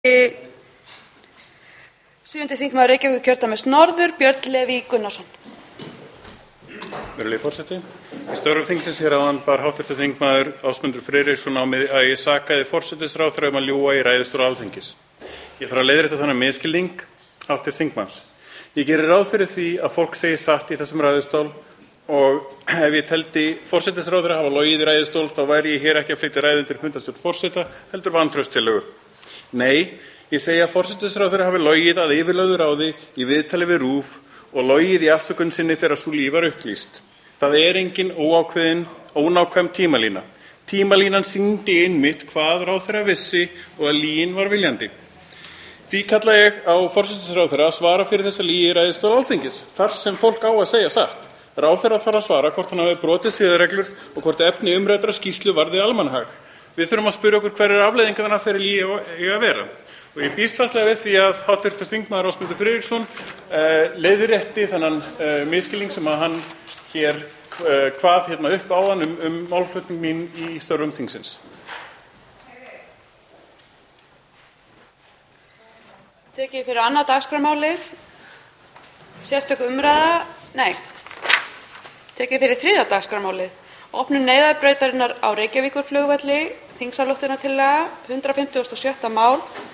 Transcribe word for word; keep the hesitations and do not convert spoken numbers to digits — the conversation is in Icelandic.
sjöundi þingmaður Reykjavíkurkjördæmis norður, Björn Leví Gunnarsson. Virðulegi forseti. Í störfum þingsins hér áðan bar háttvirtur þingmaður Ásmundur Friðriksson á mig að ég sakaði forsætisráðherra um að ljúga í ræðustól Alþingis. Ég þarf að leiðrétta þennan misskilning háttvirts þingmanns. Ég geri ráð fyrir því að fólk segi satt í þessum ræðustól og ef ég teldi forsætisráðherra hafa logið í ræðustól þá væri ég hér ekki að flytja ræðu undir fundarstjórn forseta heldur vantrauststillögu. Nei, ég segi að forsætisráðherra hafi logið að yfirlögðu ráði í viðtali við RÚV og logið í afsökun sinni þegar sú líf var upplýst. Það er engin óákveðin, ónákvæm tímalína. Tímalínan sýndi einmitt hvað ráðherra vissi og að lygin var viljandi. Því kalla ég á forsætisráðherra að svara fyrir þessa lygi í ræðustól Alþingis, þar sem fólk á að segja satt. Ráðherra þarf að svara hvort hann hafi brotið siðareglur og hvort efni umræddrar skýrslu varði almannahag. Við þurfum að spyrja okkur hverjar afleiðingarnar af þeirri lygi eiga að vera. Og ég býst fastlega við því að háttvirtur þingmaður Ásmundur Friðriksson uh, leiðrétti þennan uh, misskilning sem að hann hér uh, kvað hérna upp áðan um, um málflutning mín í störfum þingsins. Tekið fyrir annað dagskrármálið, sérstök umræða, nei, tekið fyrir þriðja dagskrármálið, opnun neyðarbrautarinnar á Reykjavíkurflugvelli, þingsályktunartillaga, hundrað fimmtugasta og sjötta mál,